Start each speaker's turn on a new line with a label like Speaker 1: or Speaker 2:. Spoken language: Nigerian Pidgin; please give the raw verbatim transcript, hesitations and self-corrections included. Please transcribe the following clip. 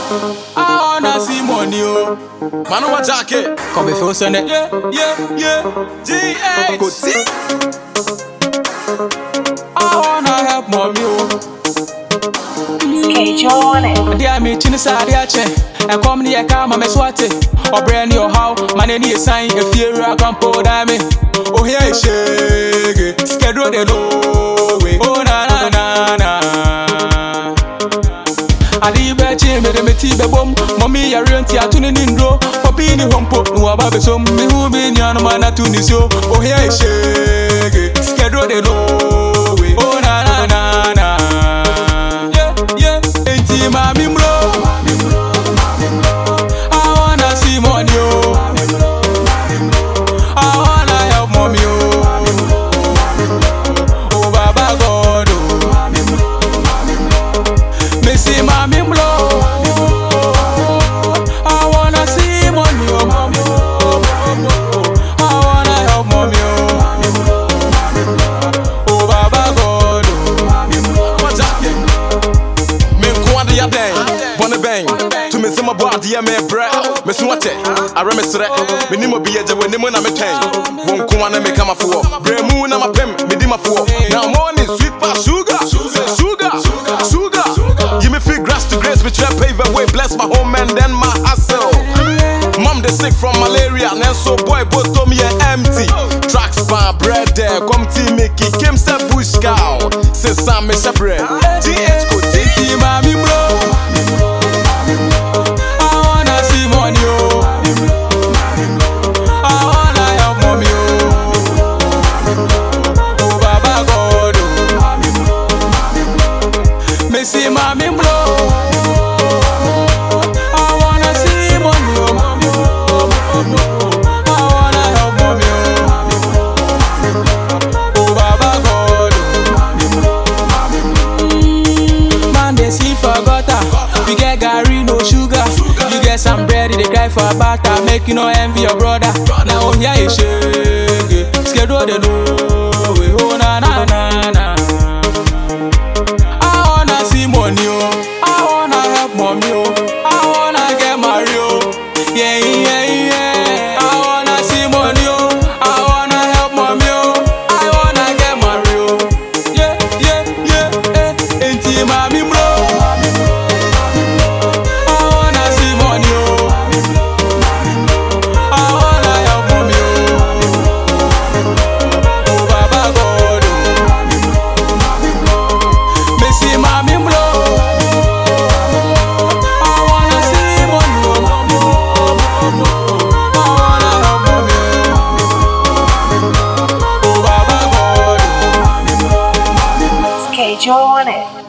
Speaker 1: I wanna see money, oh.
Speaker 2: Manu wa jacket.
Speaker 1: Come before Sunday. Yeah, yeah, yeah.
Speaker 2: G H.
Speaker 1: Go see. I wanna help mommy, oh.
Speaker 3: Schedule on it.
Speaker 1: Dear me, Chinisa, dear Che. And come near Kama, me swate. Or brand new how, my name is sign. If you're a campo, dame. Oh, here is shake. Schedule the low way. Oh, na na na na. I leave a chain, made a tea bomb. Mommy, I rent ya to the Nindo. For being a home put no about some. Me who be young man at Tunisio. Oh, here is shake. Schedule the low way. Oh, na na na na. Yeah, yeah. Ain't he, mommy, bro? I wanna see money, oh. I wanna help mommy, oh. Oh, Baba God, oh. Me see mommy blow. I wanna see money, oh, mommy, oh. I wanna help mommy, oh. Oh, Baba God, oh.
Speaker 2: What's up? Me kwande ya den. Bonne bang. To me some boy the me bra. Me swate. I remesre. Me ni mo biye je we ni mo na me ten. Won ko na me kama fo. Bre mu na mapem me di mafo. Now morning sweet pass sugar. Sugar. Sugar. Give me free grass to grace me try pave away bless my home and then my hustle. Mom they sick from malaria. Now so boy both to me empty. Tracks by bread there. Come tea make it came say bush cow. Say some me say bread. G H go
Speaker 1: Titi mommy blow. I wanna see money, oh. I wanna help mommy, oh. Oh, Baba God, oh. Me see mommy blow. I wanna see money, oh, mommy, oh. I wanna help mommy, oh. Oh, Baba God, oh. Man, they see for gutter. We get Gary, no sugar. You get some bread, they cry for butter. Make you no envy your brother. Now, oh, yeah, it's shake. Schedule the low way. Oh, na na na na. I wanna see money, oh. I wanna help mommy, oh. I wanna get married, oh. Yeah, yeah, yeah. I wanna see money, oh. I wanna help mommy, oh. I wanna get married, oh. Yeah, yeah, yeah. Eh, ain't he, mommy, bro? I wanna see money, oh. I wanna help mommy, oh. Oh, Baba God, oh. Me see mommy blow. I wanna see money, oh. I wanna help mommy, oh. Oh, Baba God, oh.
Speaker 3: Schedule on it.